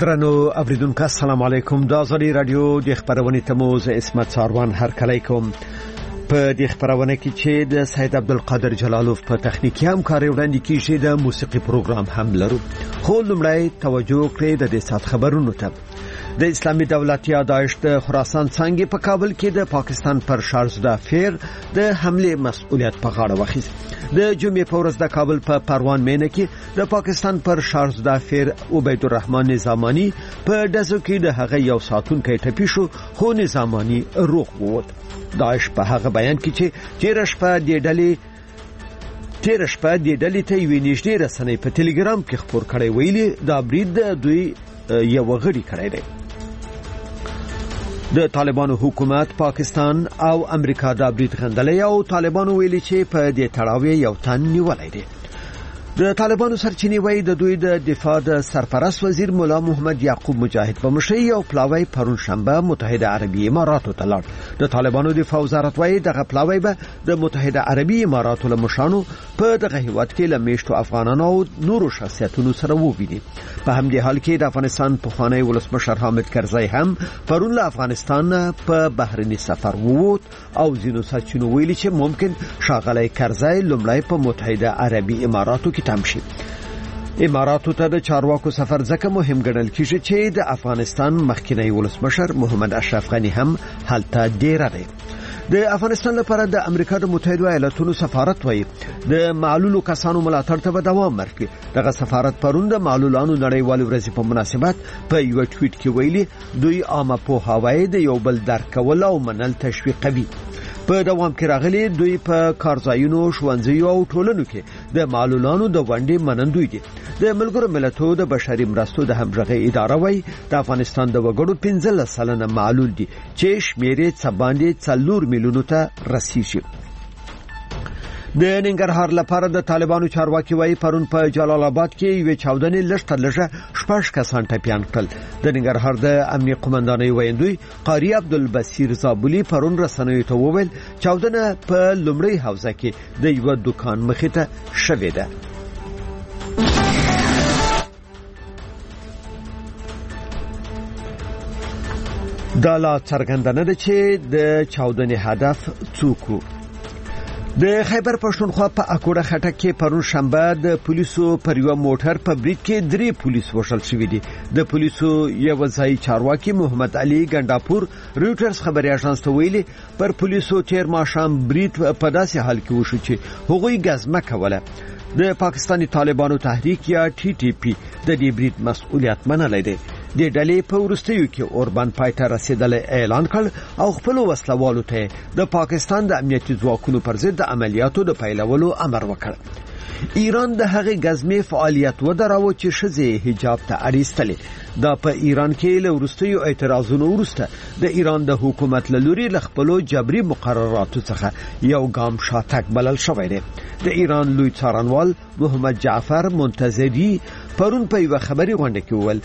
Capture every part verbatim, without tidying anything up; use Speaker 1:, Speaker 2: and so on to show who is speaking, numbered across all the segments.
Speaker 1: درنو اوریدونکو السلام علیکم. د ازادي رادیو د خبرونې تموز اسمت ساروان هر کله کوم په د خبرونه کې چې د سید عبدالقادر جلالوف په تخنیکی همکاري وړاندې کیږي د موسیقي پروګرام هم لرو. خو لمړی توجه کړئ د دې سات خبرونو ته. د اسلامي دولت یا داعش د خراسان څنګه په کابل کې د پاکستان پر شارزدا فیر د حمله مسؤلیت په غاړه واخیست. د جمعې په ورځ د کابل په پروان مینه کې د پاکستان پر شارزدا فیر عبید الرحمن نظامانی په دزو کې د هغه یو ساتونکو ټپي شو، خو نظامانی روغ ووت. داعش په هغه بیان کې چې تیر شپه د ډلې تیر شپه د ډلې ته یو نږدې رسنۍ په ټلګرام کې خبر کړی ویلي دا برید دوی یو غړي کړی دی. د طالبانو حکومت پاکستان او امریکا دا برید غندلې او طالبانو ویلي چې په دې تړاو یو تن نیولای دی. د طالبانو سرچینې وایي د دوی د دفاع د سرپرست وزیر مولا محمد یعقوب مجاهد په مشرۍ یو پلاوی پرون شنبه متحده عربی اماراتو ته لاړ. د طالبانو دفاع وزارت وایي دغه پلاوی به د متحده عربی اماراتو له مشرانو په دغه هیواد کې له میشتو افغانانو او نورو شخصیتونو سره وویني. په همدې حال کې د افغانستان پخوانی ولسمشر حامد کرزی هم پرون له افغانستان په بهرني سفر ووت او ځینو سرچینو ویلي چې ممکن ښاغلی کرزی لومړی په متحده عربي اماراتو کې تم شي. اماراتو ته د چارواکو سفر ځکه مهم ګڼل کیږي چې د افغانستان مخکنی ولسمشر محمد اشرف غنی هم هلته ډیر دی. د افغانستان لپاره د امریکا د متحده ایالاتونو سفارت وایي د معلولو کسانو ملاتړ ته به دوام ورکړي. دغه سفارت پرون د معلولانو نړیوال ورځې په مناسبت په یو ټویټ کې ویلي دوی عامه پوهاوی د یو بل درک کول او منل تشویقوي. په دوام کې راغلي دوی په کارځایونو، ښوونځیو او ټولنو کې د معلولانو د ونډې منندوی دي. د ملګرو ملتونو د بشري مرستو د همغږۍ اداره وایي د افغانستان د وګړو پنځلس سلنه معلول دي چې شمېر یې څه باندې څلور میلیونو ته رسیږي. د ننګرهار لپاره د طالبانو چارواکي وایي پرون په جلال آباد کې یو چاودنې لږ تر لږه شپږ کسان ټپیان کړل. د ننګرهار د امنیه قومندانۍ ویاندوی قاری عبدالبصیر زابلی پرون رسنیو ته وویل چاودنه په لومړۍ حوزه کې د یو دکان مخې ته شوې ده. دا لا څرګندنه ده چې د چاودنې هدف څوک و. د خیبر پښتونخوا په اکوړه خټک کې پرون شنبه د پولیسو پر یو موټر په برید کې درې پولیس وژل شوي دي. د پولیسو یو ځای چارواکي محمد علي ګنداپور رويټرز خبري اژانس ته ویلي پر پولیسو تیر ماښام برید په داسې حال کې وشو چې هغوی ګزمه کوله. د پاکستاني طالبانو تحریک یا ټي ټي پی د دې برید مسؤلیت منلی دی. د ډلې په ورستیو کې اوربان پایته رسیدل اعلان کړ او خپل وسلوالو ته د پاکستان د امنیتي ځواکونو پر ضد د عملیاتو د پیلولو امر وکړ. ایران د هغې غزمې فعالیت ودراوه چې ښځې حجاب ته اړیستلې. دا په ایران کې له ورستیو اعتراضونو وروسته د ایران د حکومت له لوري له خپلو جبري مقرراتو څخه یو ګام شاتګ بلل شوی دی. د ایران لوی څارنوال محمد جعفر منتظری پرون په یوه خبري غونډه کې وویل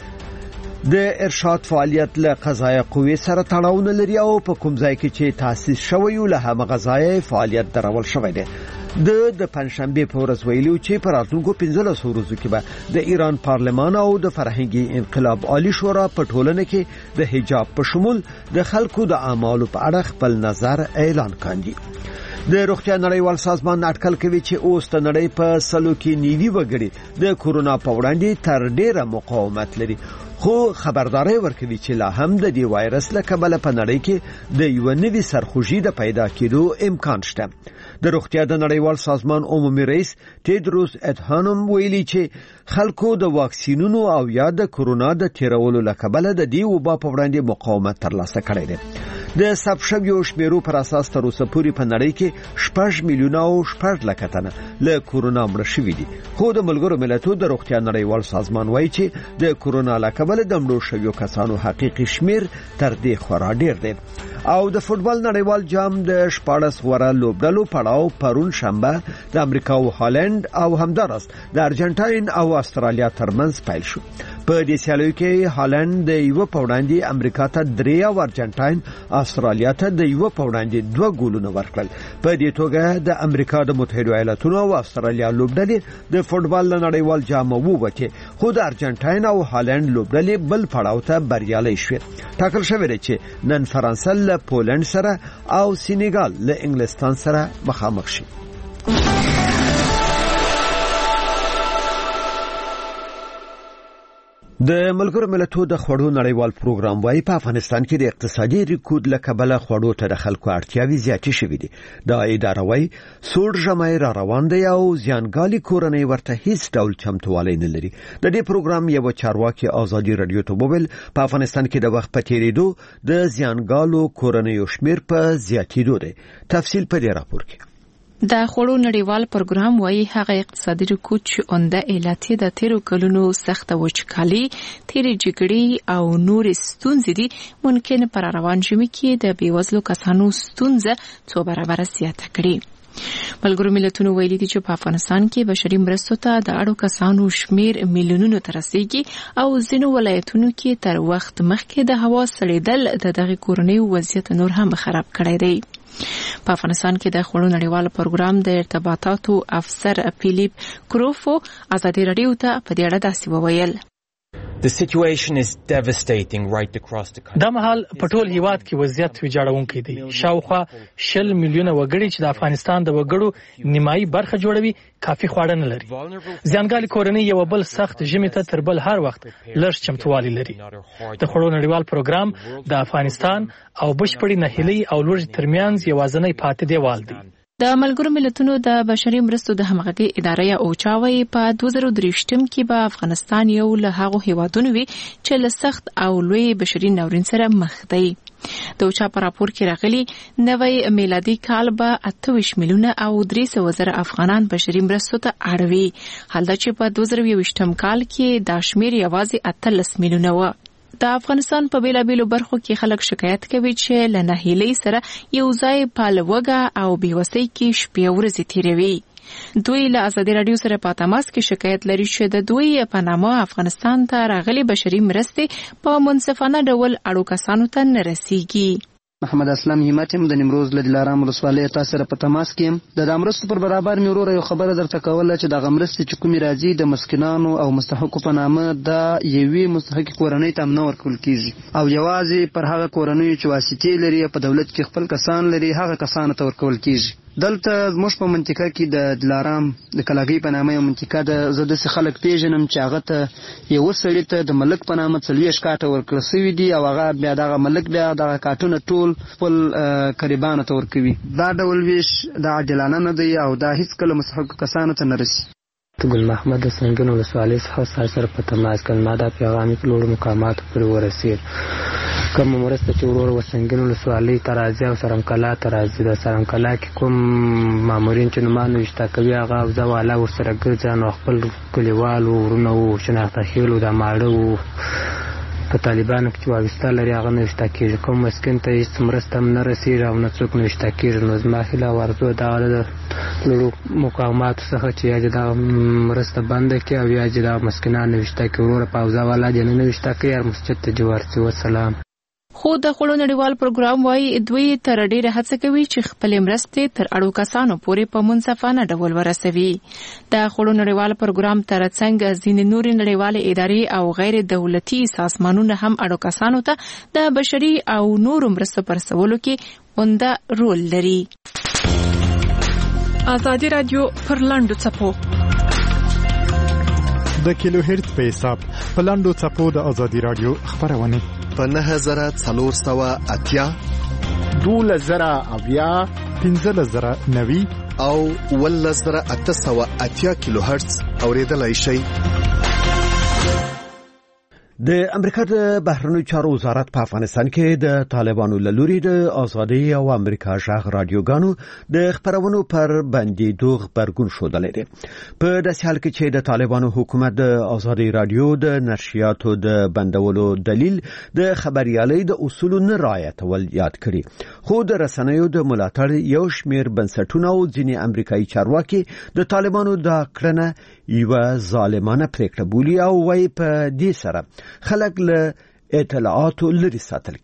Speaker 1: د ارشاد فعالیت له قضایه قوې سره تړاو نه لري او په کوم ځای کې چې تاسیس شوی له هغه ځای فعالیت درول شوی دی. د د پنځشنبه په ورځ ویلو چې پر راتلونکو پنځلس ورځو کې به د ایران پارلمان او د فرهنګي انقلاب عالی شورا په ټولنه کې د حجاب په شمول د خلکو د اعمالو په اړه خپل نظر اعلان کاندي. د روغتیا نړیوال سازمان اټکل کوي چې اوس د نړۍ په سلو کې نیوي وګړي د کورونا په وړاندې تر ډیره مقاومت لري، خو خبرداري ورکوي چې لا هم د دې وایرس له کبله په نړۍ کې د یو نوي سرخوږي د پیدا کېدو امکان شته. د روغتیا د نړیوال سازمان عمومي رئیس تیدروس ادهانوم ویلي چې خلکو د واکسینونو او یا د کورونا د تیرولو له کبله د دې وبا په وړاندې مقاومت ترلاسه کړی دی. د ثبت شویو شمیرو پر اساس تر اوسه پورې په نړۍ کې شپږ میلیونه او شپږ لکه تنه له کورونا مړه شوي دي. خو د ملګرو ملتونو د روغتیا نړیوال سازمان وایي چې د کورونا له کبله د مړو شویو کسانو حقیقي شمیر تر دې خورا ډیر دی. او د فوتبال نړیوال جام د شپاړس غوره لوبډلو پړاو پرون شنبه د امریکا او هالند او همدارس د ارجنټاین او استرالیا ترمنځ پیل شو. په دې سیالیو کې هالند د یو په وړاندې امریکا ته درې او ارجنټاین استرالیا ته د یو په وړاندې دوه ګولونه ورکړل. په دې توګه د امریکا د متحده ایالاتونو او استرالیا لوبډلې د فوټبال نړیوال جام ووتې، خو د ارجنټاین او هالند لوبډلې بل پړاو ته بریالۍ شوې. ټاکل شوی دی چې نن فرانسه له پولند سره او سینیګال له انګلستان سره مخامخ شي. د ملګرو ملتونو د خوړو نړیوال پروګرام وايي په افغانستان کې د اقتصادي ریکود له کبله خوړو ته د خلکو اړتیاوې زیاتې شوې دي. دا اداره وايي سوړ ژمی را روان دی او زیانګالي کورنۍ ورته هیڅ ډول چمتووالی نه لري. د دې پروګرام یو چارواکي ازادي رادیو ته وویل په افغانستان کې د وخت په تیریدو د زیانګالو کورنۍ شمیر په زیاتېدو دی. تفصیل په دې راپور کې.
Speaker 2: د خوړو نړیوال پروګرام وايي هغه اقتصادي رکود چې اونده علت د تیرو کلونو سخت وچکالي، تیرې جګړې او نور ستونزې دي ممکن پر روان ژمي کې د بیوزلو کسانو ستونزه څو برابر زیاته کړي. ملګرو ملتونو ویلي دي چې په افغانستان کې بشري مرستو ته د اړو کسانو شمیر میلیونونو ته رسیږي او ځینو ولایتونو کې تر وخت مخکې د هوا سړېدل د دغه کورنۍ وضعیت نور هم خراب کړی دی. په افغانستان کې د خوړو نړیوال پروګرام د ارتباطاتو افسر فیلیپ کروفو ازادي رادیو ته په دې اړه داسې وویل.
Speaker 3: The situation is devastating right across the country.
Speaker 4: دا مهال په ټول هیواد کې وضعیت ویجاړونکی دی. شاوخوا شل میلیونه وګړي چې د افغانستان د وګړو نیمایي برخه جوړوي کافي خواړه نه لري. زیانګالي کورنۍ یو بل سخت ژمي ته تر بل هر وخت لږ چمتووالی لري. د خوړو نړیوال پروګرام د افغانستان او بشپړې ناهیلۍ او لوږې ترمنځ یوازینی پاتې دیوال دی.
Speaker 2: د ملګرو ملتونو د بشري مرستو د همغږي اداره یا اوچاوي په دوه زره درې کې به افغانستان یو له هغو هیوادونو وي چې له سخت او لوی بشري ناورین سره مخ دی. د اوچا په راپور کې راغلي نوی میلادي کال به اته ویشت میلیونه او درې سوه زره افغانان بشري مرستو ته اړوي، حال دا چې په دوه زره یوویشتم کال کې دا شمیر یوازې اتلس میلیونه و. د افغانستان په بیلابیلو برخو کې خلک شکایت کوي چې له ناهیلۍ سره یو ځای په لوږه او بېوسۍ کې شپې ورځې تیروي. دوی له ازادي رادیو سره په تماس کې شکایت لري چې د دوی په نامه افغانستان ته راغلي بشري مرستې په منصفانه ډول اړو کسانو ته نه رسیږي.
Speaker 5: محمد اسلام همت هم د نیمروز له دلارام ولسوالۍ تاسو سره په تماس کې یم. د دامرستو پر برابر مې ورور یو خبره درته کوله چې د غمرستې چې کومې راځي د مسکینانو او مستحقو په نامه د یوې مستحقې کورنۍ ته هم نه ورکول کیږي او یوازې پر هغه کورنیو چې واسطې لري په دولت کې خپل کسان لري هغه کسانو ته ورکول کیږي. دلته زموږ په منطقه کې د دلارام د کلاګۍ په نامه یو منطقه ده. زه داسې خلک پیژنم چې هغه ته یو سړي ته د ملک په نامه څلوېښت کاټه ورکړل سوي دي او هغه بیا دغه ملک بیا دغه کاټونه ټول خپل قریبانو ته ورکوي. دا ډول ویش دا عادلانه نه دی او دا هیڅکله مستحقو کسانو ته نه رسي.
Speaker 6: ګل محمد د سنګین ولسوالۍ څخه سره په تماس کړم. ما دا پیغام په لوړو مقاماتو پورې ورسېد. کوم مرسته چې ورور وسنګین ولسوالۍ ته راځي او سرمکلا ته راځي. د سرمکلا کې کوم مامورین چې نومانو اشتا کوي هغه اوزه والا ورسره ګرځي نو خپل کلیوال ورونه وو شناخته خېلو د ماړه وو په طالبانو کې چې وابسته لري هغه نه اشتا کېږي. کوم مسکین ته هېڅ مرسته هم نه رسېږي او نه څوک نه اشتا کېږي. نو زما هیله او ارزو دغه د لوړو مقاماتو څخه چې یا دې دغه مرسته بنده کړي او یا دې دغه مسکینان نه اشتا کړي. وروره په اوزه والا دې نه اشتا کوي هر مسجد ته دې ورځي. وسلام.
Speaker 2: خو د خوړو نړیوال پروګرام وايي دوی تر ډیره هڅه کوي چې خپل مرستې تر اړو کسانو پورې په منصفانه ډول ورسوي. د خوړو نړیوال پروګرام ترڅنګ ځینې نورې نړیوالې ادارې او غیر دولتي سازمانونه هم اړو کسانو ته د بشري او نورو مرستو پر رسولو کې عمده رول لري. ازادي رادیو پر لاندو څپو
Speaker 7: د کیلو هرت په حساب په لاندو څپو د ازادي رادیو خبرونه
Speaker 8: په نهه زره څلور سوه اتیا
Speaker 9: دوله زره اویا
Speaker 7: پنځه زره نوي
Speaker 8: او اوولس زره اته سوه اتیا کیلو هرتز اوریدلای شئ.
Speaker 1: د امریکا د بهرنیو چارو وزارت په افغانستان کې د طالبانو له لوري د ازادي او امریکا ژغ رادیوګانو د خبرونو پر بندیدو خبرګون شودلې دي. په داسې حال کې چې د طالبانو حکومت د ازادي رادیو د نشریاتو د بندولو دلیل د خبريالۍ د اصولو نه رعایتول یاد کړي، خو د رسنیو د ملاتړ یو شمېر بنسټونه او ځینې امریکایي چارواکي د طالبانو د کړنه یو ظالمانه پریکړه بولي او وايي په دې سره خلک له اطلاعاتو لري ساتل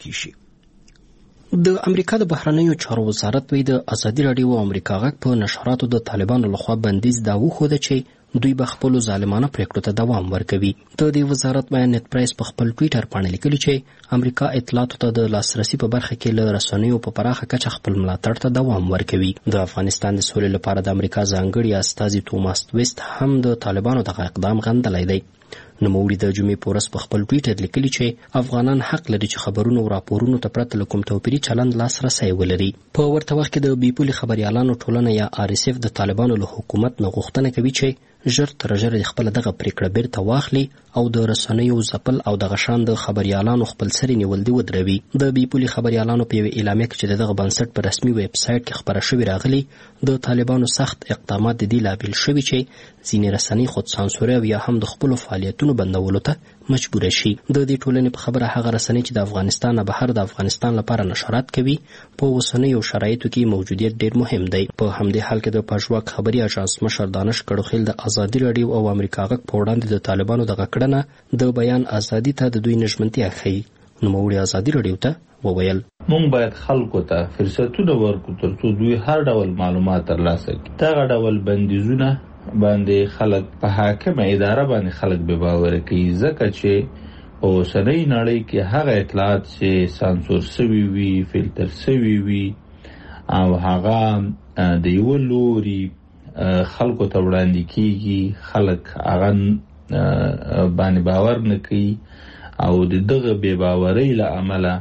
Speaker 1: کیږي.
Speaker 10: د امریکا د بهرنیو چارو وزارت وی د ازادي رادیو او امریکا غږ په نشراتو د طالبانو لخوا بندیز دا وخوده چې دوی به خپل ظالمانه پریکړو ته دوام ورکوي. د دې وزارت بیان نت پریس په خپل ټوئیټر باندې لیکلی چې امریکا اطلاعاتو ته د لاسرسي په برخه کې له رسنیو په پراخه کچه خپل ملاتړ ته دوام ورکوي. د افغانستان د سولې لپاره د امریکا ځانګړي استازي توماس ویست هم د طالبانو دغه اقدام غندلی دی. نوموړي د جمعې په ورځ په خپل ټوئیټر لیکلي چې افغانان حق لري چې خبرونو او راپورونو ته پرته له کوم توپیري چلند لاسرسی ولري. په ورته وخت کې د بیپولي خبريالانو ټولنه یا آر اس اف د طالبانو له حکومت نه غوښتنه کوي چې ژر تر ژره خپل دغه پریکړه بیرته واخلي او د رسنیو ځپل او د غشان د خبريالانو خپل سری نیول دی ودروي. د بیپولي خبريالانو په یو اعلامیه کې چې دغه بنسټ په رسمي ویب سټ کې خبره شوې راغلي، د طالبانو سخت اقدامات د دې لامل شوي چې ځینې رسنۍ خود سانسور او یا هم د خپل فعالیتونو بندولو ته مجبور شي. د دې ټولنې په خبره هغه رسنۍ چې د افغانستان نه بهر د افغانستان لپاره نشرات کوي په اوسنیو شرایطو کې موجودیت ډیر مهم دی. په همدې حال کې د پژواک خبري اژانس مشر دانش کړوخیل د ازادي رادیو او امریکا غږ په وړاندې د طالبانو دغه کړنه د بیان ازادي ته د دوی نشمنتیا ښیي. نوموړي ازادي رادیو ته وویل
Speaker 11: مونږ باید خلکو ته فرصتونه ورکړو ترڅو دوی هر ډول معلومات ترلاسه کړي. دغه ډول بندیزونه باندې خلک په حاکمه اداره باندې خلک به باور کوي، ځکه چې په اوسنۍ نړۍ کې هغه اطلاعات چې سانسور شوي وي، فلټر شوي وي او هغه د یو لوري خلکو ته وړاندې کیږي، خلک هغه باندې باور نه کوي او د دغه بې باورۍ له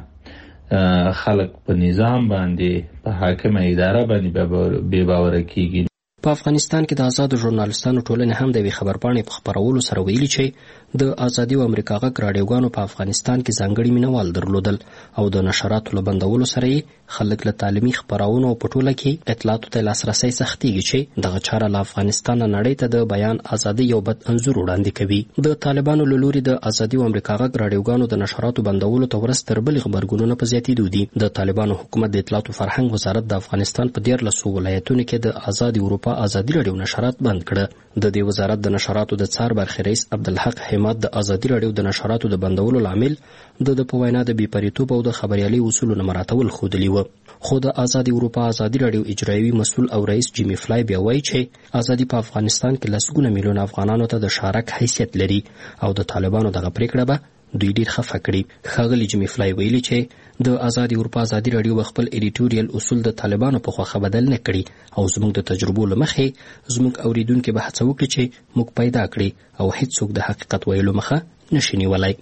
Speaker 11: امله خلک په نظام باندې په حاکمه اداره باندې بې باوره کیږي.
Speaker 10: په افغانستان کې د آزادو ژورنالستانو ټولنې هم د یوې خبرپاڼې په خپرولو سره ویلي چې د ازادي او امریکا غږ راډیوګانو په افغانستان کې ځانګړي مینوال درلودل او د نشراتو له بندولو سره یې خلک له تعلیمي خپرونو په ټوله کې اطلاعاتو ته لاسرسی سختېږي چې دغه چاره له افغانستان نه نړۍ ته د بیان ازادي یو بد انځور وړاندې کوي. د طالبانو له لوري د ازادي او امریکا غږ راډیوګانو د نشراتو بندولو ته ورځ تر بلې غبرګونونه په زیاتېدو دي. د طالبانو حکومت د اطلاعاتو فرهنګ وزارت د افغانستان په دیارلسو ولایتونو کې د ازادي اروپا ازادي رادیو نشرات بند کړه. د دې وزارت د نشراتو د څار برخې رئیس عبدالحق حماد د ازادي رادیو د نشراتو د بندولو لامل د د په وینا د بېپریتوب او د خبریالۍ اصولو نه مراعاتول ښودلي وه. خو د ازادي اروپا ازادي رادیو اجرایوي مسؤل او رئیس جیمی فلای بیا وایي چې ازادي په افغانستان کې لسګونه میلیون افغانانو ته د شارک حیثیت لري او د طالبانو دغه پریکړه به دوی ډیر خفه کړي. ښاغلي جیمی فلای ویلي چې د ازادي اروپا ازادي رادیو به خپل ایډیټوریل اصول د طالبانو په خوښه بدل نه کړي او زموږ د تجربو له مخې زموږ اوریدونکي به هڅه وکړي چې موږ پیدا کړي او هیڅوک د حقیقت ویلو مخه نشي نیولی.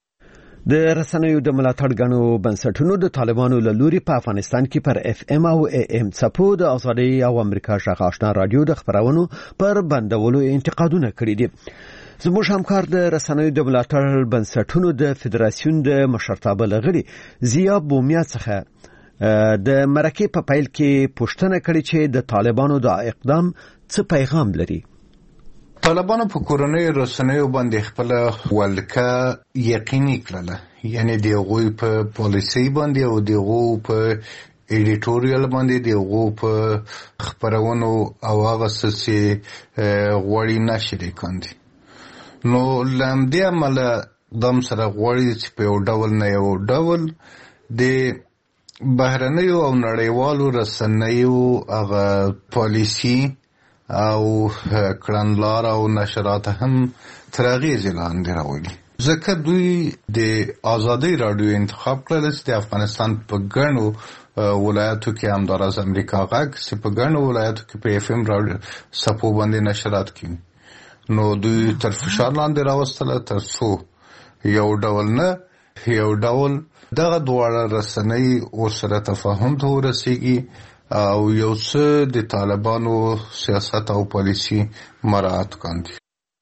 Speaker 1: د رسنیو د ملاتړ غنو بنسټونو د طالبانو له لوري په افغانستان کې پر اف ام او ای ام څپو د ازادي او امریکا ژغ آشنا رادیو د خبرونو پر بندولو انتقادونه کړي دي. زموږ همکار د رسنیو د ملاتړ بنسټونو د فدراسیون د مشرتابه لغړي ضیا بومیا څخه د مرکې په پیل کې پوښتنه کړې چې د طالبانو د اقدام څه پیغام لري.
Speaker 12: طالبانو په کورنۍ رسنیو باندې خپل ولکه یقیني کړله، یعنی د هغوی په پالیسۍ باندې او د هغوی په ایډیټوریال باندې د هغوی په خپرونو او هغه څه چې غواړي نشر یې کاندي. نو له همدې امله دم سره غواړي چې په یو ډول نه یو ډول د بهرنیو او نړیوالو رسنیو هغه پالیسي او کړنلار او نشرات هم تر اغېزې لاندې راولي، ځکه دوی د ازادي راډیو انتخاب کړل چې د افغانستان په ګڼو ولایتو کې همداراز امریکا غږ چې په ګڼو ولایتو کې په اف ام راډیو څپو باندې نشرات کوي. نو دوی تر فشار لاندې راوستله تر څو یو ډول نه یو ډول دغه دواړه رسنۍ ورسره تفاهم ته ورسیږي او یو څه د طالبانو سیاست او پالیسي مراعات کاندي.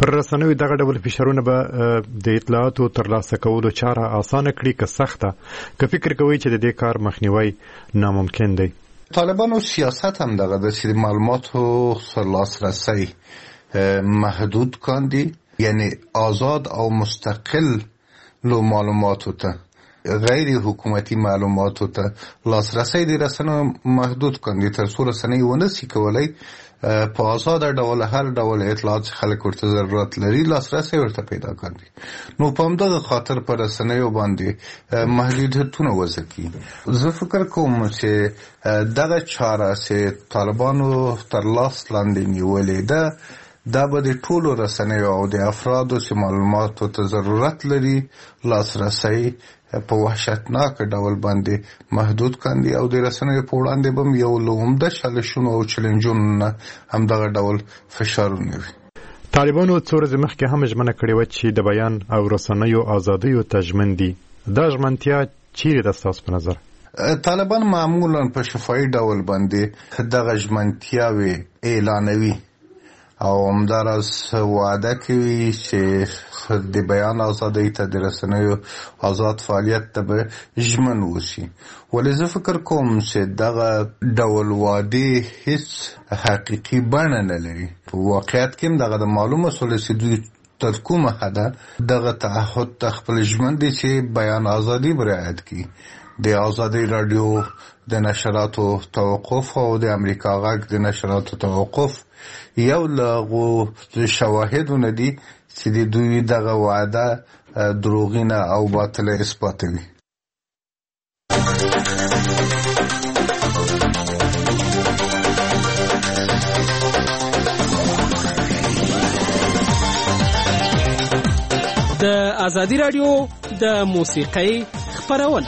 Speaker 7: پر رسنیو دغه ډول فشارونه به د اطلاعاتو ترلاسه کولو چاره اسانه کړي که سخته، که فکر کوي چې د دې کار مخنیوي ناممکن دی؟
Speaker 12: طالبانو سیاست هم دغه د معلوماتو لاسرسی محدود کاندي، یعنی آزاد او مستقل لو معلوماتو ته، غیر حکومتي معلوماتو ته لاسرسی د رسنیو محدود کاندي، تر څو رسنۍ ونسي کولای په آزاد ډول هر ډول اطلاعات خلک ورته ضرورت لري لاسرسی ورته پیدا کړي. نو په همدغه خاطر پر رسنیو باندې محدودیتونه وضع کړي. زه فکر کوم چې دغه چاره چې طالبانو تر لاس لاندې نیولې ده، دا به د ټولو رسنیو او د افرادو چې معلوماتو ته ضرورت لري لاسرسی په وحشتناک ډول باندې محدود کاندي، او د رسنیو په وړاندې به یو له عمده چالشونو او چیلنجونو نه همدغه ډول فشارونه وي.
Speaker 7: طالبانو څو ورځې مخکې هم ژمنه کړې وه چې د بیان او رسنیو ازادیو ته ژمن دي. دا ژمنتیا چیرې ده ستاسو په نظر؟
Speaker 12: طالبان معمولا په شفاهي ډول باندې دغه ژمنتیاوې اعلانوي او همداراز وعده کوي چې د بیان ازادۍ ته د رسنیو آزاد فعالیت ته به ژمن اوسي. ولې زه فکر کوم چې دغه ډول وعدې هیڅ حقیقي بڼه نه لري. په واقعیت کې هم دغه د معلومه سوله چې دوی تر کومه حده دغه تعهد ته خپل ژمن دي چې بیان ازادي به رعایت کړي. د ازادي راډیو د نشراتو توقف او د امریکا غږ د نشراتو توقف یو له شواهدونه دي چې د دوی دغه وعده دروغینه او باطله اثباتوي.
Speaker 13: د ازادي راډیو د موسیقۍ خپرونه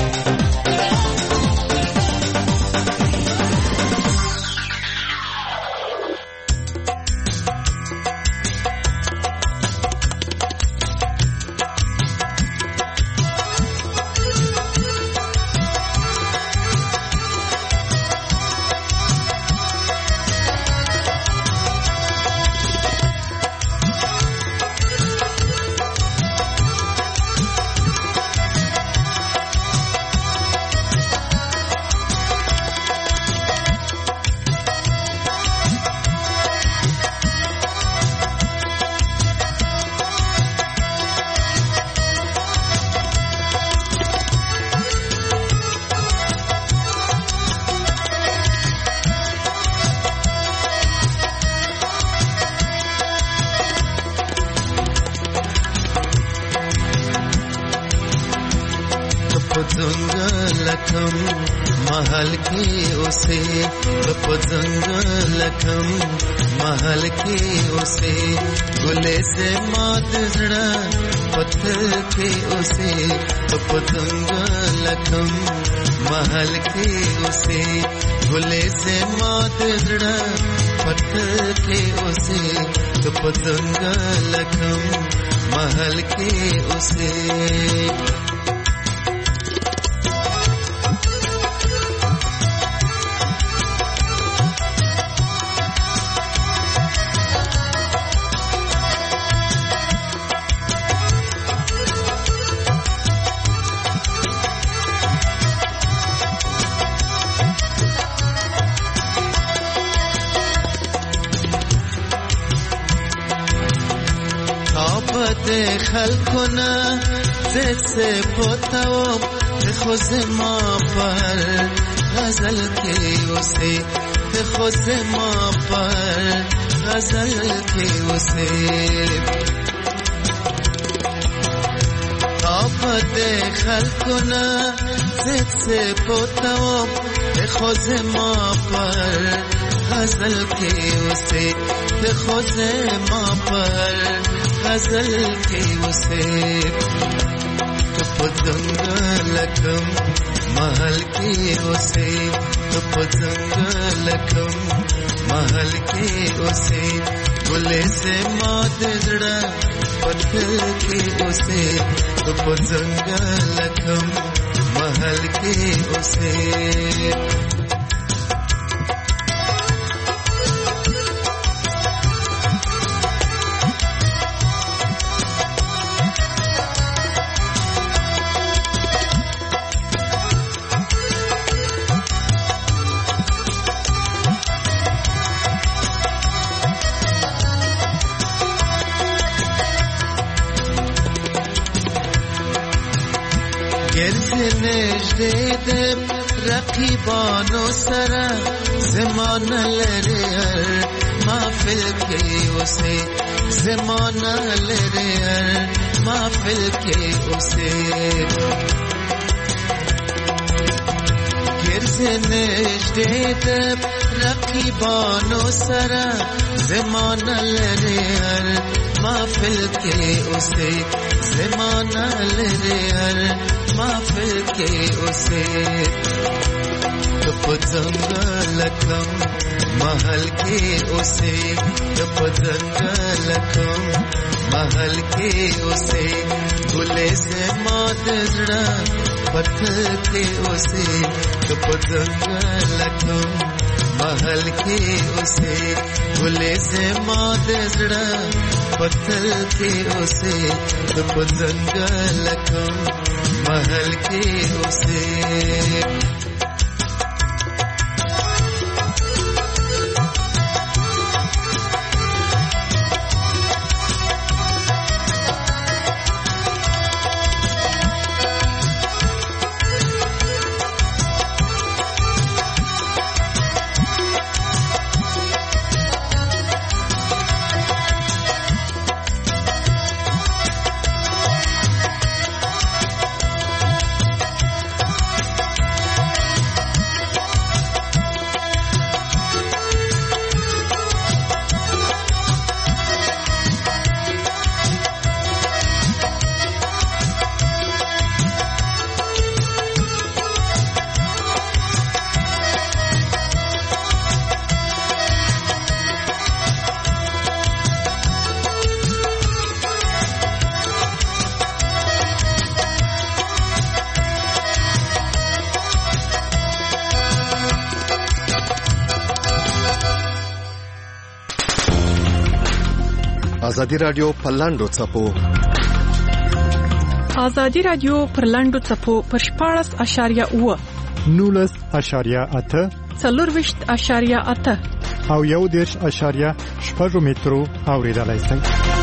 Speaker 14: महल के उसे पतंग लखम महल के उसे गुले से मात जड़ा पत्थर के उसे पतंग लखम महल के उसे गुले से मात जड़ा पत्थर के उसे पतंग लखम महल के उसे خلقنا जैसे पोताओ खुद माँ पर गजल के उसे खुद माँ पर गजल के उसे आफत खलकुना जैसे पोताओ खुद माँ पर गजल के उसे खुद माँ पर गजल के उसे तो पतंग लखम महल के उसे तो पतंग लखम महल के उसे गुले से मात जड़ा पत्थर के उसे तो पतंग लखम महल के उसे نجده ده رقیبانو سره زمانه لري هر محفل کې اوسه زمانه لري هر محفل کې اوسه ګرځې نجده ده رقیبانو سره زمانه لري هر محفل کې اوسه زمانه لري هر محفل کې اوسه په ځنګل کم محل کې اوسه په ځنګل کم محل کې اوسه ګلې زما د زړه پتل کې اوسه په ځنګل کم محل کې اوسه ګلې زما د زړه پتل کې اوسه په ځنګل کم محل کې اوسه
Speaker 8: ازادي رادیو په لاندو څپو
Speaker 15: ازادي رادیو پر لاندو څپو پر شپاړس اشاریه اوه
Speaker 7: نولس اشاریه اته
Speaker 15: څلورویشت اشاریه اته
Speaker 7: او یو دېرش اشاریه شپږ مترو اوریدلای شئ.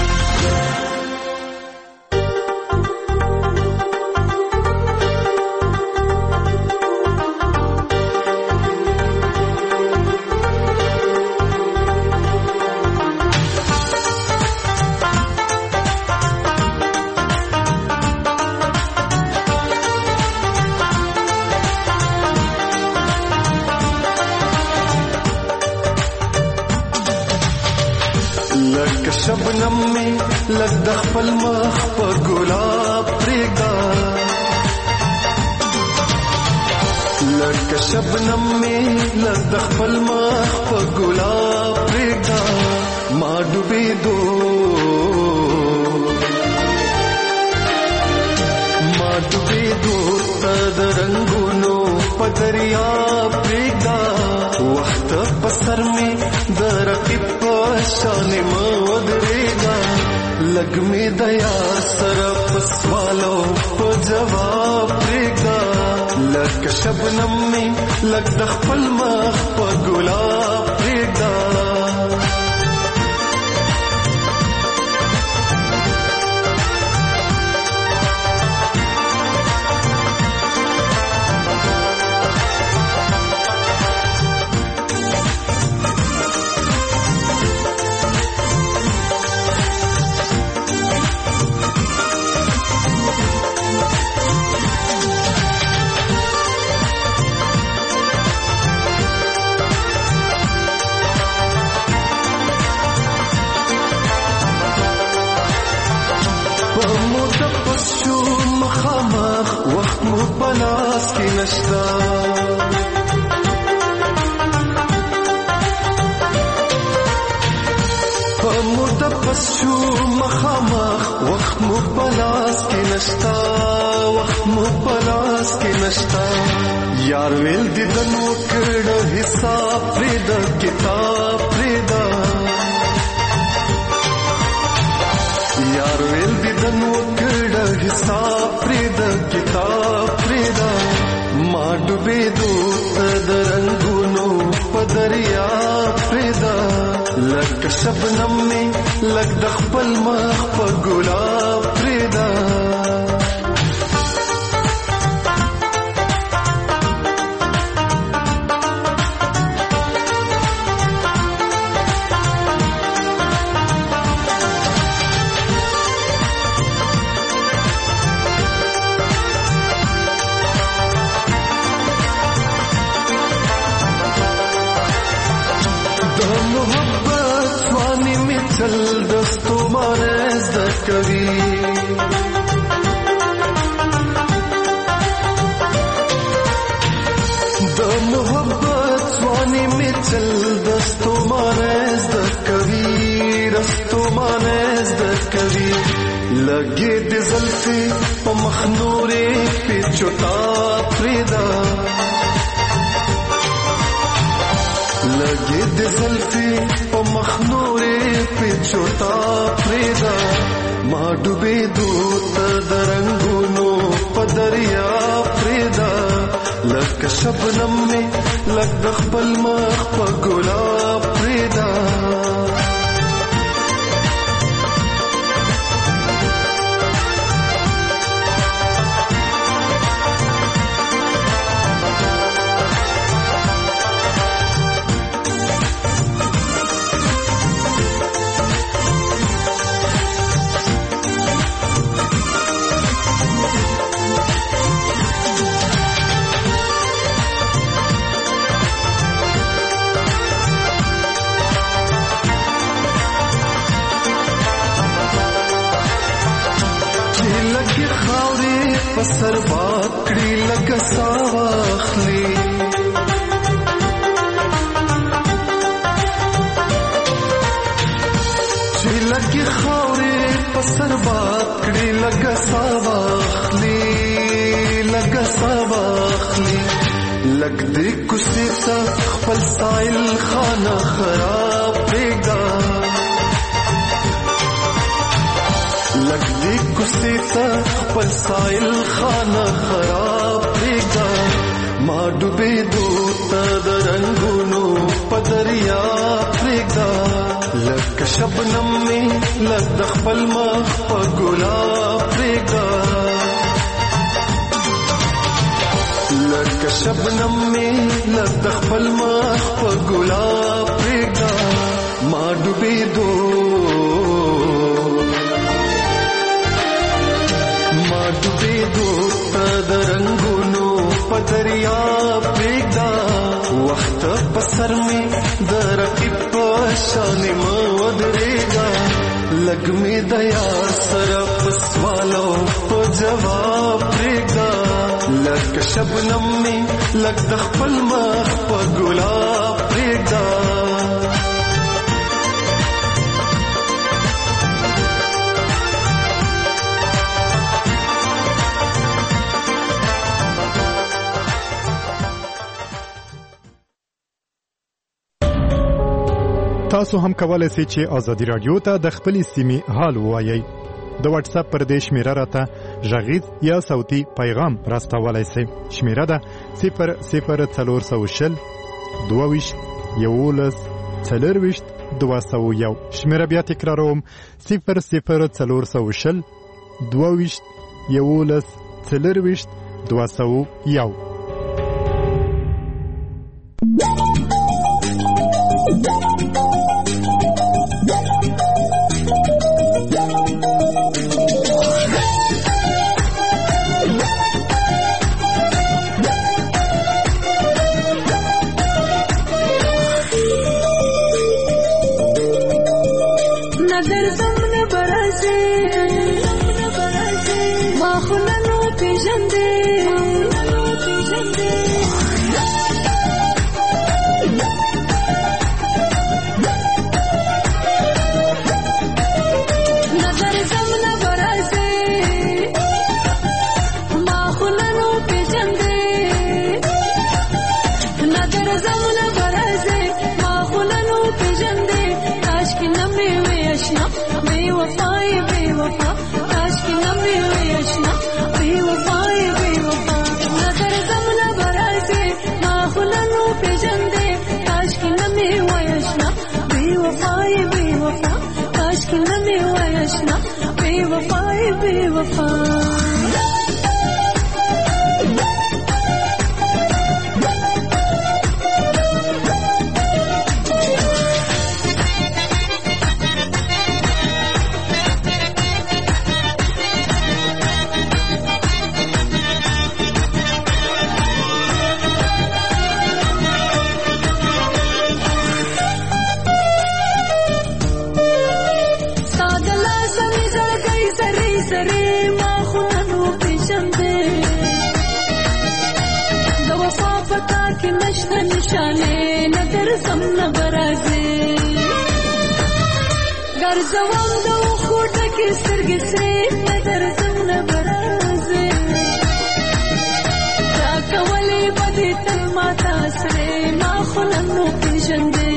Speaker 14: शबनम में लग दखल मख पर गुलाब प्रेगा लग शबनम में लग दखल मख पर गुलाब प्रेगा माँ डूबे दो माँ डूबे दो तद रंगुनो पदरिया प्रेगा वक्त पसर में दरक़िब शान मदरेगा लग में दया सरप सवालों को जवाब देगा लग शबनम में लग दखल मख पर गुलाब देगा وقت مو پلاس کی نشتا مدبس شو مخامخ وقت مو پلاس کی نشتا وقت مو پلاس کی نشتا یار ویل دی دنو کړه حساب پرید کتاب پریدا یار ویل دی دنو کړه حساب پرید کتاب پریدا ما ډوبې دو تدرنګونو پدریا پریدا لک شبنم میں لک دخپل مخ په ګلاب پریدا کوي د محبت ځواني می چل دستو مانز د کوي رستو مانز د کوي لګي د زلفي په مخنورې په چوتا پریدا لګي د زلفي په مخنورې په چوتا پریدا ما ډوبې دوت درنګونو په دریا پریدا لک شبنم می لک د خپل مخ په ګلاب پریدا پسر باکړی لکه ساواخلی چې لکه خاورې پسر باکړی لکه ساواخلی لکه ساواخلی لک دې کوڅې ته خپل سایل خانه خراب پرېږده لک دې کوڅې ته خپل سایل خانه خراب پرېږده ما ډوبېدو ته د رنګونو په دریا پرېږده لکه شبنم مې لک د خپل مخ په ګلاب پرېږده لکه شبنم مې لک د خپل مخ په ګلاب پرېږده ما ډوبېدو ډوبېدو ته د رنګونو په دریا پرېږده وخت په سر مې د رقیب په شانې مه ودرېږه لږ مې د یار سره په سوالو په جواب پرېږده لکه شبنم مې لږ د خپل مخ په ګلاب پرېږده
Speaker 7: تاسو هم کولای شئ چې ازادي رادیو ته د خپلې سیمې حال ووایئ. د واتس اپ پر دې شمیره راته غږیز یا صوتي پیغام راستولای شئ. شمیره ده صفر صفر څلور سوه شل دوه ویشت یولس څلور ویشت دوه سوه یو. شمیره بیا تکراروم صفر صفر څلور سوه شل دوه ویشت یولس څلور ویشت دوه سوه یو.
Speaker 16: सादला समी जल गई نشته نشانه ندر سم نبرازه ګرځوم د خوټه کې سترګې سرې ندر سم نبرازه تا کولې بدې تل ماته سرې ما خو نو پېژندې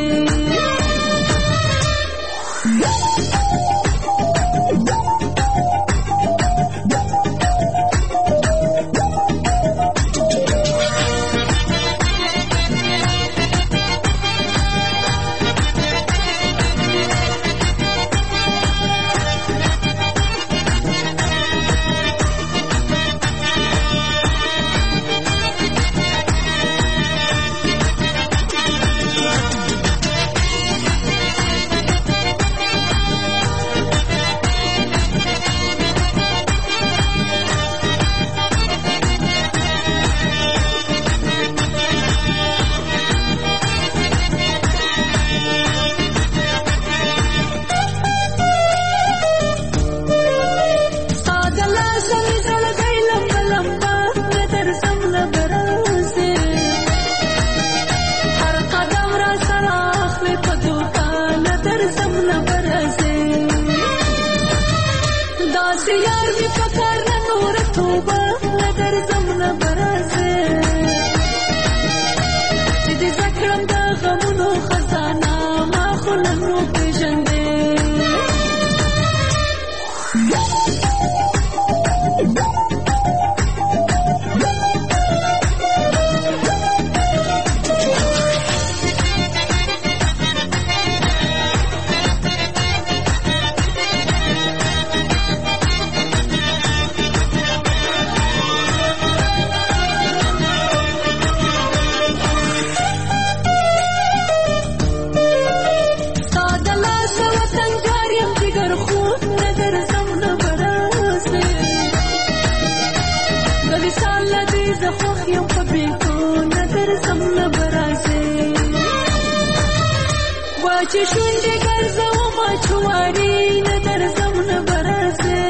Speaker 16: چې شونډې ګرځوم چواري نه درځم نه برازه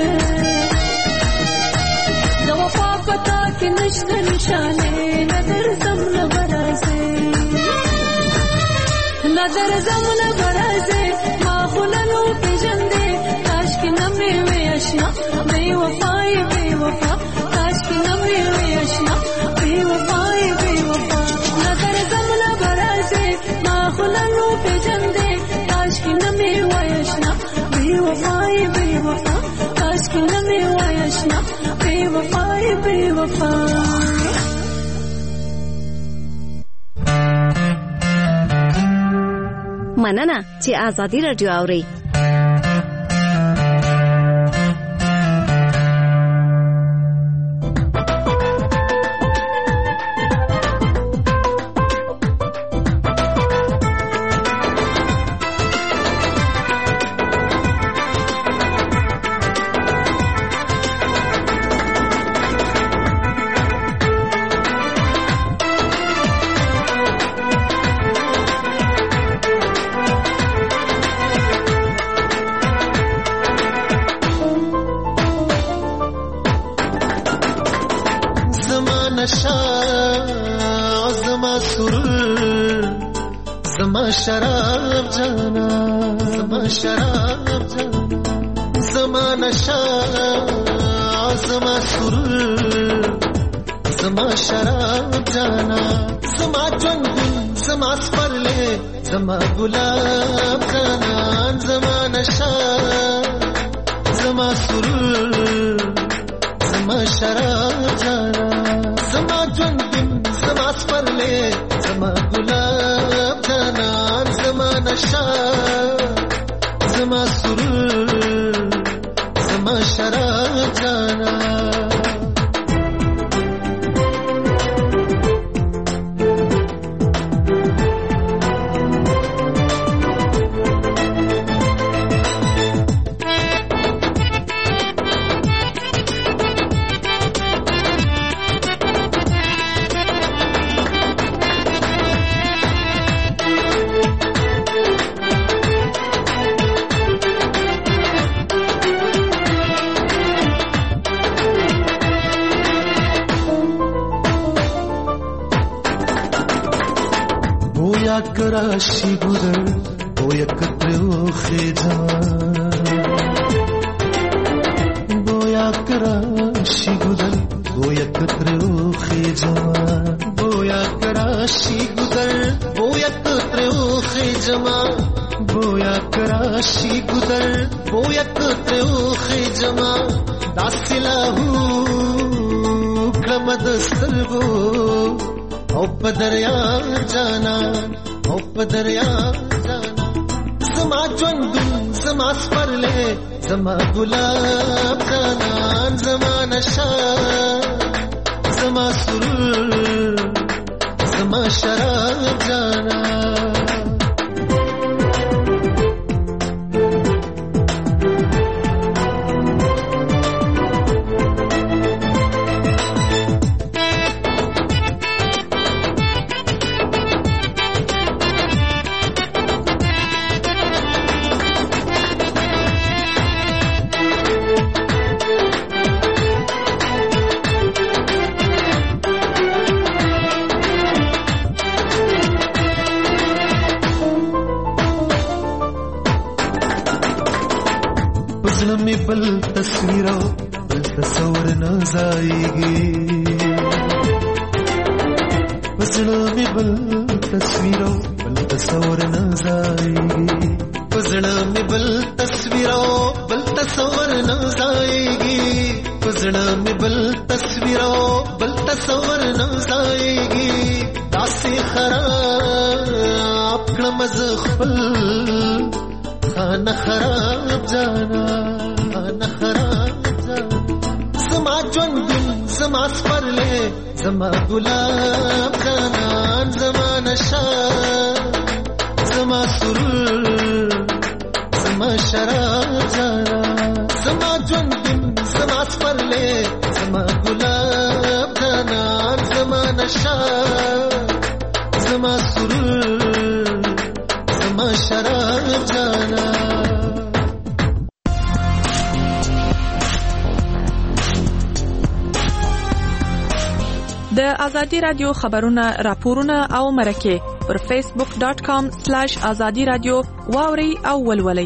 Speaker 16: د وفا پتا کې نشته نشانه نه درځم نه برازه نه درځم نه برازه ما خو نو پېژندې کاش کې نه مې وې آشنا بې وفای بې وفا کاش کې نه مې وې آشنا بې وفای بې وفا نه درځم نه برازه ما خو نو پېژندې کاشکی نمی وایشنا بی وفای بی وفا کاشکی نمی وایشنا بی وفای بی وفا
Speaker 17: مننه چې آزادی رادیو اوري
Speaker 14: शराब जाना समा शराब जाना समा नशा समा सुर समा शराब जाना समा चंदन समा स्पर्ले समा गुलाब जाना समा नशा समा सुर समा शराब जाना समा चंदन समा स्पर्ले समा गुलाब जाना नशा जमा सुरूर जमा शराब जाना کراشی گذر بو یکتر خیجا بویا کراشی گذر بو یکتر خیجا بویا کراشی گذر بو یکتر خیجا بویا کراشی گذر بو یکتر خیجا داسلهو کلمد سترګو او په دریا جانا او په دریا جانا زما ژوندون زما سپرلې زما ګلاب جانان زما نشا زما سرور زما شراب جانا بل تصویرو بل تصور نازائیگی پزړه می بل تصویرو بل تصور نازائیگی پزړه می بل تصویرو بل تصور نازائیگی پزړه می بل تصویرو بل تصور نازائیگی داسې خراب کړم ز خپل خانه خراب جانا زما ژوندون زما سپرلې زما ګلاب جانان زما نشا زما سرور زما شراب جانا زما ژوندون زما سپرلې زما ګلاب جانان زما نشا زما سرور زما شراب جانا
Speaker 15: د ازادي رادیو خبرونه راپورونه او مرکه پر فیسبوک ډاټ کام سلیش ازادي رادیو واوري او ولولي.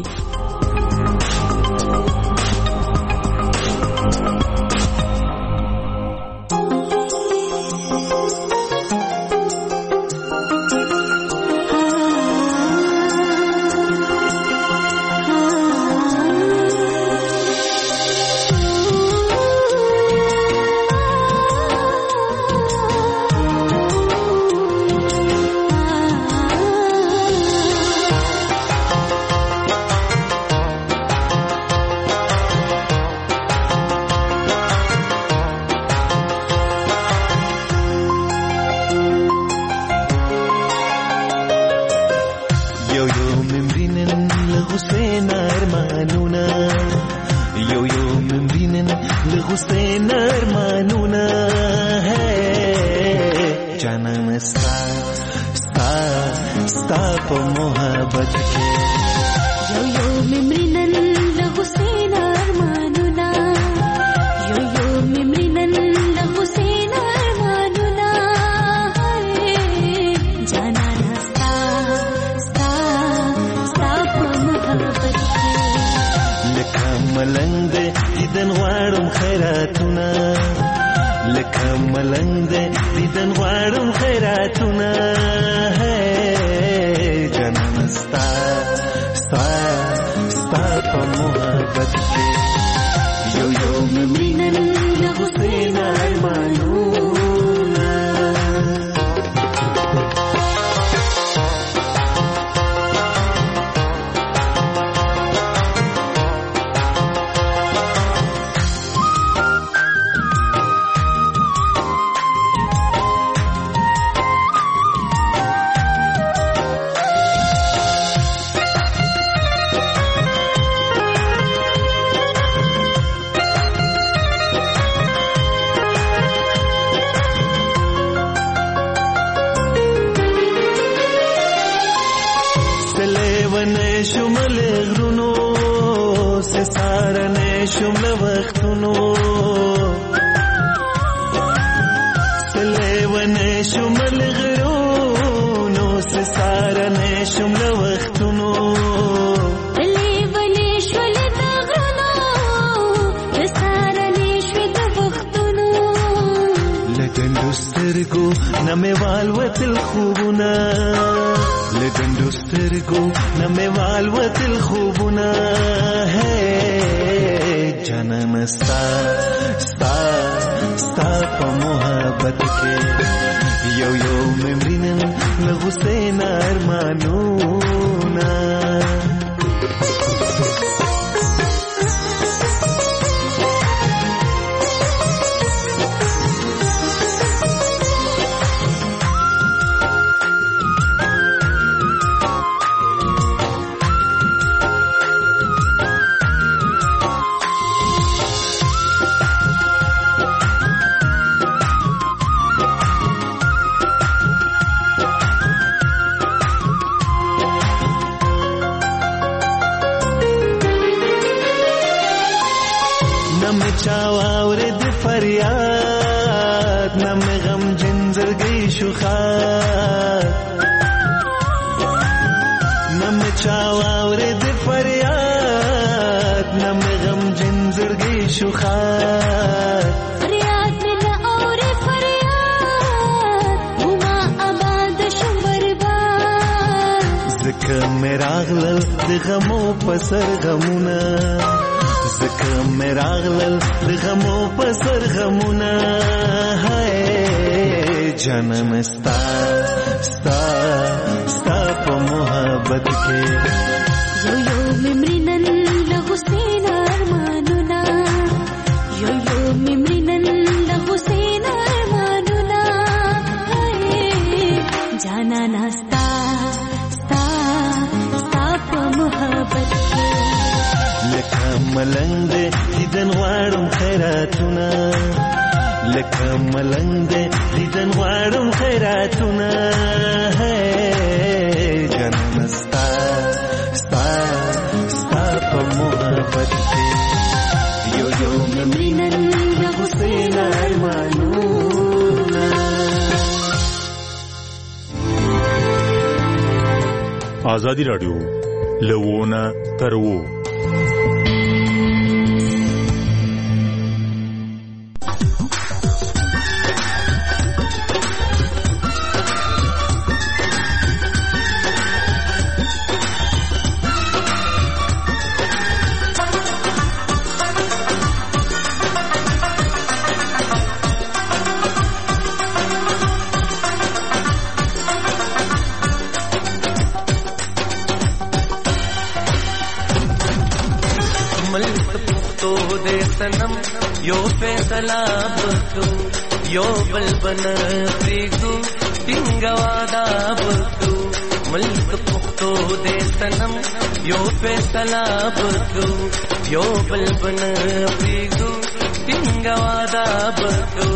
Speaker 14: خوبونه لګندو سترګو نمې والوتل خوبونه هې جنم ستا ستا ستا په محبت کې یو یو ممرینن لغوسې ارمانونه چاوارد فریاد نم غم جنزرگی شخاد نم چاوارد فریاد نم غم جنزرگی شخاد
Speaker 16: فریاد من اور فریاد وما آباد شو برباد
Speaker 14: زکه مراغلل د غمو پسر غمونه زکه مراغلل د غمو پسر غمونه هاي جنم ستا ستا ستا په محبت کې
Speaker 16: یو یو ممرینن لغوسین ارمانونه یو یو ممرینن لغوسین ارمانونه جانا ناستا ستا ستا په محبت کې
Speaker 14: لکه ملنګ دې دیدن غواړم خیراتونه لکه ملنګ دې دیدن غواړم خیراتونه جنم ستا ستا ستا په محبت کې یو یو ممرینن لغوسین ارمانونه
Speaker 7: آزادی رادیو لوونه ترو
Speaker 14: यो फैसला बतो यो बलबन प्रीगु तिंगवादा बतो मुल्क पुख्तो दे सनम यो फैसला बतो यो बलबन प्रीगु तिंगवादा बतो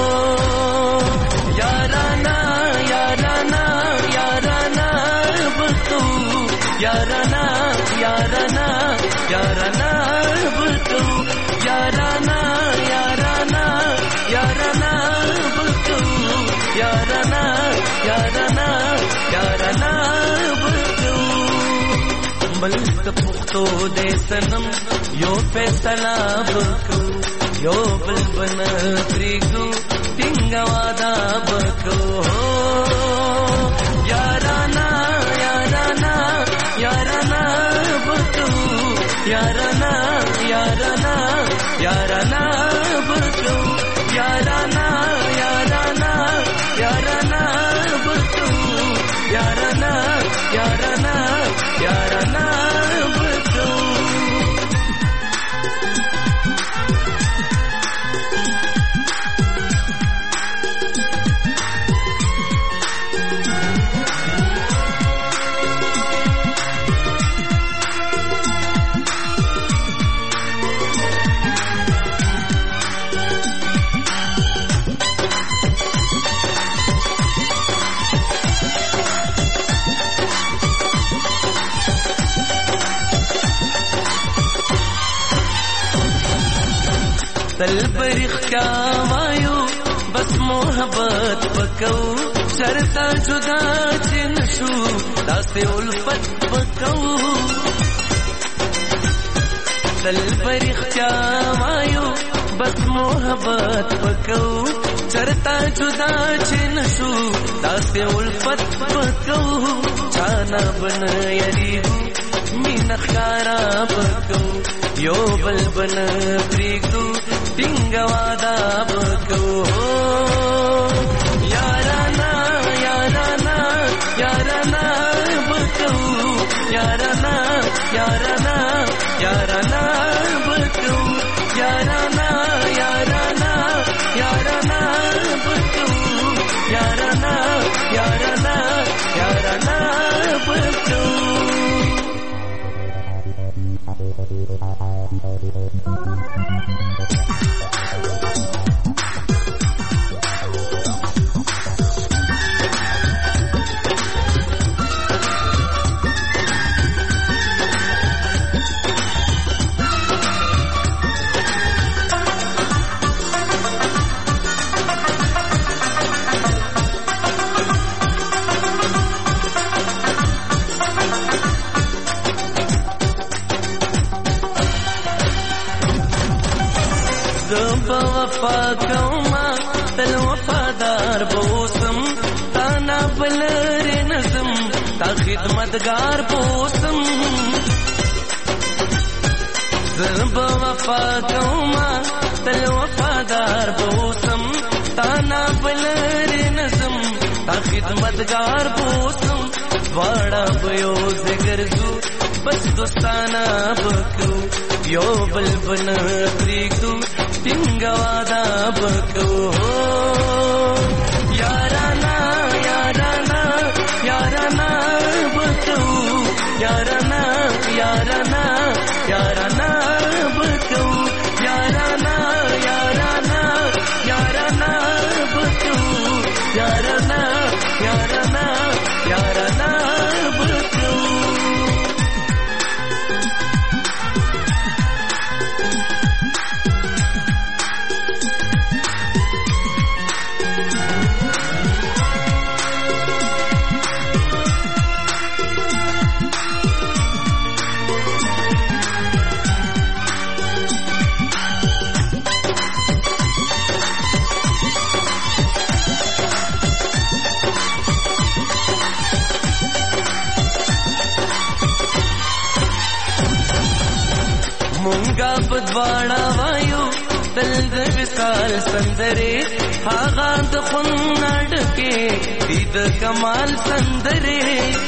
Speaker 14: याराना याराना याराना बतो याराना याराना याराना बतो याराना याराना याराना बतो याराना याराना याराना बतो मल्क पुख्तो दे सनम यो फैसला बतो यो बलबन प्रीगु तिंगवादा बतो याराना याराना याराना बतो याराना याराना याराना बतो याराना याराना याराना बतो याराना याराना याराना बतो तल पर क्या वायु बस मोहब्बत पकौ शरता जुदा जिनशु दासे उल्फत पकौ तल पर क्या वायु
Speaker 18: बस मोहब्बत पकौ चरता जुदा छिनसु दासे उल्फत पकौ छाना बन यरी मीन खारा पकौ यो बल बन प्रीगु टिंगवादा पकौ याराना याराना याराना पकौ याराना याराना याराना पकौ याराना याराना याराना पकौ याराना याराना याराना पकौ वफा कौमा तल वफादार बोसम ताना बलर नज़म ता खिदमतगार बोसम ज़ब वफा कौमा तल वफादार बोसम ताना बलर नज़म ता खिदमतगार बोसम वाड़ा बयो ज़िगरज़ू बस दोस्ताना बकू यो बलबन प्रीगू टिंगवादा बकू याराना याराना याराना बकू याराना याराना याराना बकू याराना याराना याराना बकू याराना याराना याराना बकू मुंगा बदवाड़ा वायु तल्द विशाल संदरे हागाद खुन्नाड के दीद कमाल संदरे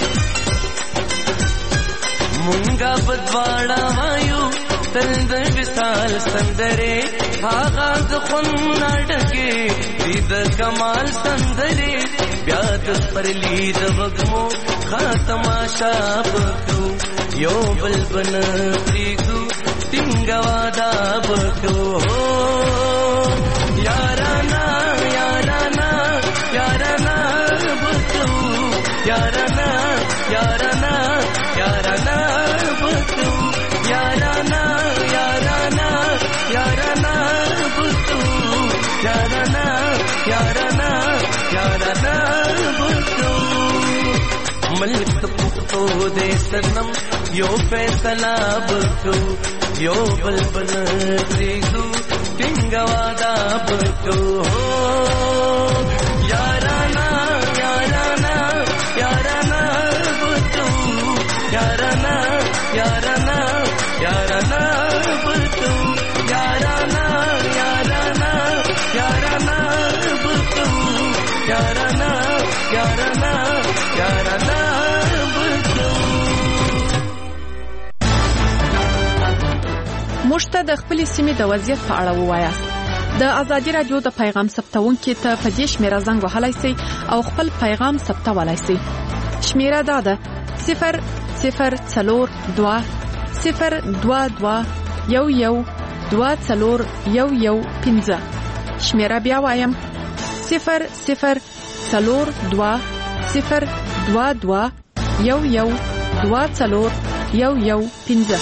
Speaker 18: मुंगा बदवाड़ा वायु तल्द विशाल संदरे हागाद खुन्नाड के दीद कमाल संदरे ब्याद पर लीद वगमो खातमाशा बकू यो बलबन प्रीगू टिंगवादा बकू याराना याराना याराना बकू याराना याराना याराना बकू याराना याराना याराना बकू याराना याराना याराना बकू मलिक पुख्तो दे सनम यो फैसला बकू यो बलबल प्रीगू टिंगवादा बकू याराना याराना याराना बकू याराना याराना याराना बकू याराना याराना याराना बकू याराना याराना याराना
Speaker 15: موږ ته د خپل سیمې د وضعیت په اړه ووایاست. د ازادي رادیو د پیغام ثبتونکو ته په دې شمیره زنګ وهلای شئ او خپل پیغام ثبتولای شئ. شمیره دا ده صفر صفر څلور دوه صفر دوه دوه یو یو دوه څلور یو یو پنځه. شمیره بیا وایم صفر صفر څلور دوه صفر دوه دوه یو یو دوه څلور یو یو پنځه.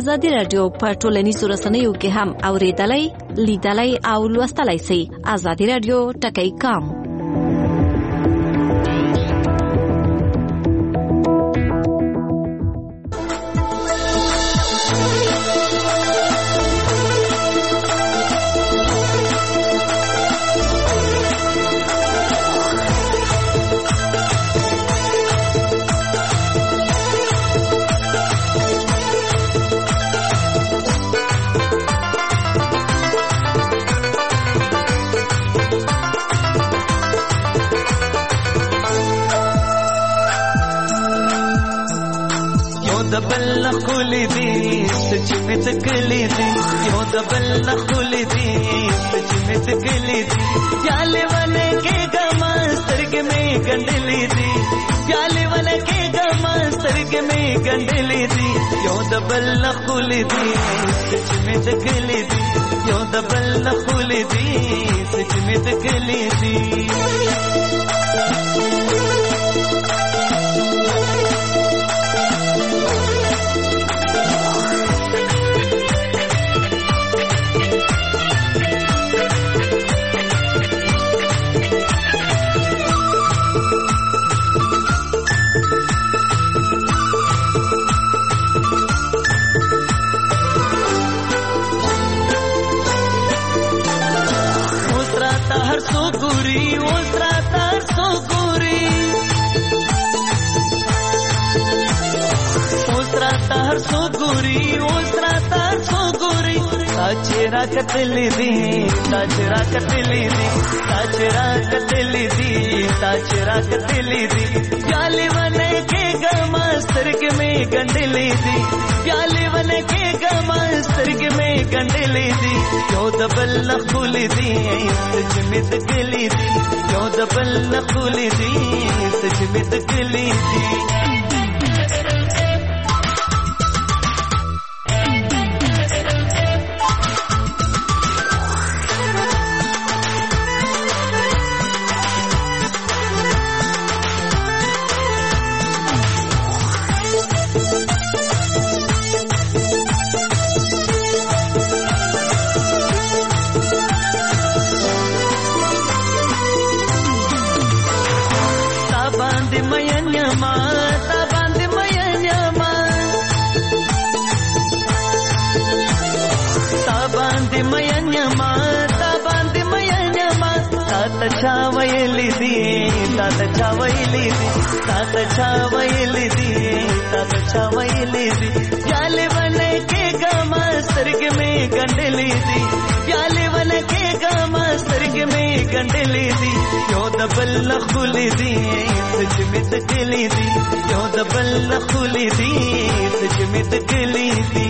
Speaker 17: ازادي رادیو په ټولنیزو رسنیو کې هم اوریدلای، لیدلای او لوستلای شئ. ازادي رادیو ټکی کام.
Speaker 18: خولي دي سجمت كلي دي يو دبل خولي دي سجمت كلي دي يالي ونه के गमस्तर के में गंडली दी يالي ونه के गमस्तर के में गंडली दी يو دبل خولي دي سجمت كلي دي يو دبل خولي دي سجمت كلي دي ताचरा कतली दी ताचरा कतली दी ताचरा कतली दी ताचरा कतली दी प्याली बने के गमस्तर के में गंडली दी प्याली बने के गमस्तर के में गंडली दी यो दबल नखुली दी सजमित गली दी यो दबल नखुली दी सजमित गली दी छावैली दी तात छावैली दी तात छावैली दी तात छावैली दी प्याले बने के गमस्तर के में गंडली दी प्याले बने के गमस्तर के में गंडली दी यो दबल खुली दी सजमित गली दी यो दबल खुली दी सजमित गली दी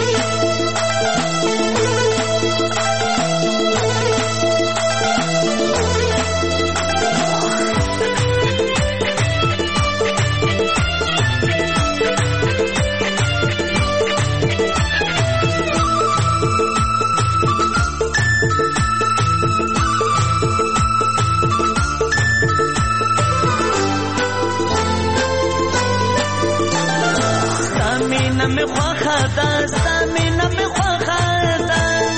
Speaker 18: में ख्वाखा दा सामिना में ख्वाखा दा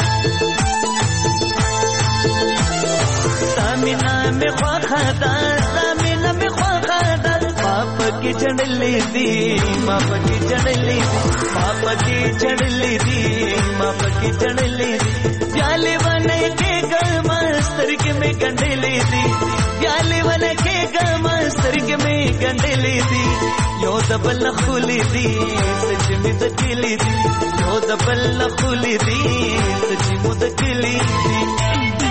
Speaker 18: सामिना में ख्वाखा दा सामिना में ख्वाखा दा पाप की चढ़ली दी माप की चढ़ली दी पाप की चढ़ली दी माप की चढ़ली दी प्याले बने के गमस्तर के में गंडली दी प्याले बने के गमस्तर के में गंडली दी यो दबल खुली दी सजमित गली दी यो दबल खुली दी सजमित गली दी